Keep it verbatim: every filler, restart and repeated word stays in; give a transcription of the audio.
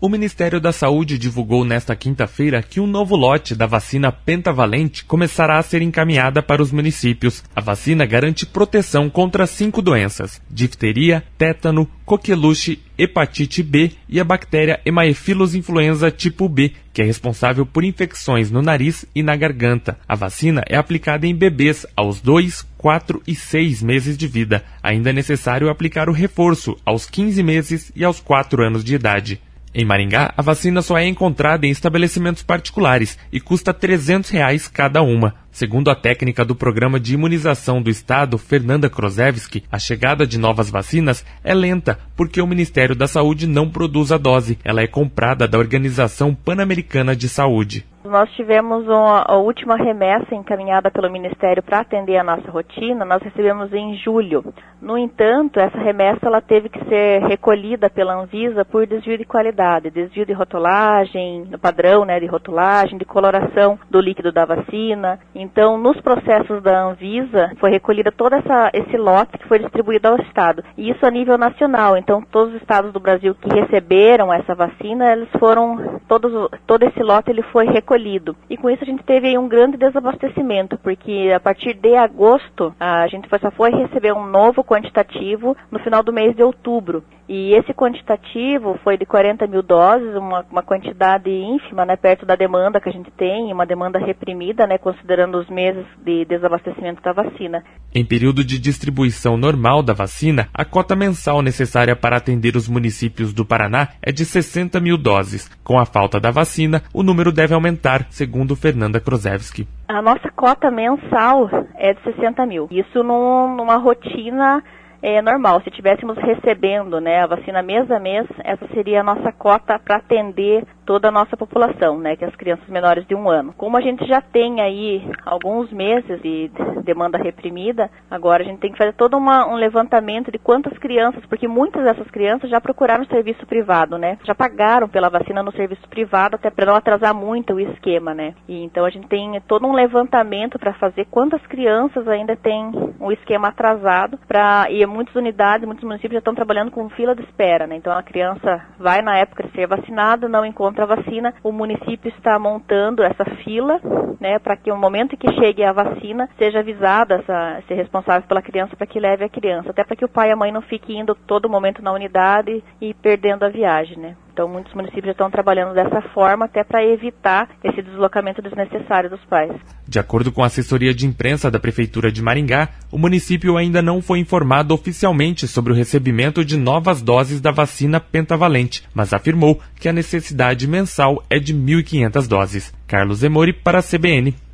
O Ministério da Saúde divulgou nesta quinta-feira que um novo lote da vacina pentavalente começará a ser encaminhada para os municípios. A vacina garante proteção contra cinco doenças: difteria, tétano, coqueluche, hepatite B e a bactéria Haemophilus influenza tipo B, que é responsável por infecções no nariz e na garganta. A vacina é aplicada em bebês aos dois, quatro e seis meses de vida. Ainda é necessário aplicar o reforço aos quinze meses e aos quatro anos de idade. Em Maringá, a vacina só é encontrada em estabelecimentos particulares e custa trezentos reais cada uma. Segundo a técnica do Programa de Imunização do Estado, Fernanda Krozewski, a chegada de novas vacinas é lenta porque o Ministério da Saúde não produz a dose. Ela é comprada da Organização Pan-Americana de Saúde. Nós tivemos uma, a última remessa encaminhada pelo Ministério para atender a nossa rotina, nós recebemos em julho. No entanto, essa remessa ela teve que ser recolhida pela Anvisa por desvio de qualidade, desvio de rotulagem, no padrão né, de rotulagem, de coloração do líquido da vacina. Então, nos processos da Anvisa, foi recolhida todo essa, esse lote que foi distribuído ao Estado. E isso a nível nacional. Então, todos os estados do Brasil que receberam essa vacina, eles foram, todos, todo esse lote ele foi recolhido. E com isso a gente teve aí um grande desabastecimento, porque a partir de agosto a gente só foi receber um novo quantitativo no final do mês de outubro. E esse quantitativo foi de quarenta mil doses, uma, uma quantidade ínfima, né, perto da demanda que a gente tem, uma demanda reprimida, né, considerando os meses de desabastecimento da vacina. Em período de distribuição normal da vacina, a cota mensal necessária para atender os municípios do Paraná é de sessenta mil doses. Com a falta da vacina, o número deve aumentar, segundo Fernanda Krozewski. A nossa cota mensal é de sessenta mil. Isso num, numa rotina é, normal. Se estivéssemos recebendo né, a vacina mês a mês, essa seria a nossa cota para atender toda a nossa população, né, que é as crianças menores de um ano. Como a gente já tem aí alguns meses de demanda reprimida, agora a gente tem que fazer todo uma, um levantamento de quantas crianças, porque muitas dessas crianças já procuraram serviço privado, né, já pagaram pela vacina no serviço privado, até para não atrasar muito o esquema, né. E então a gente tem todo um levantamento para fazer quantas crianças ainda tem o esquema atrasado, pra, e muitas unidades, muitos municípios já estão trabalhando com fila de espera, né, então a criança vai na época de ser vacinada, não encontra a vacina, o município está montando essa fila, né, para que no momento que chegue a vacina, seja avisada essa, ser responsável pela criança para que leve a criança, até para que o pai e a mãe não fiquem indo todo momento na unidade e perdendo a viagem, né. Então, muitos municípios já estão trabalhando dessa forma até para evitar esse deslocamento desnecessário dos pais. De acordo com a assessoria de imprensa da Prefeitura de Maringá, o município ainda não foi informado oficialmente sobre o recebimento de novas doses da vacina pentavalente, mas afirmou que a necessidade mensal é de mil e quinhentas doses. Carlos Emori para a C B N.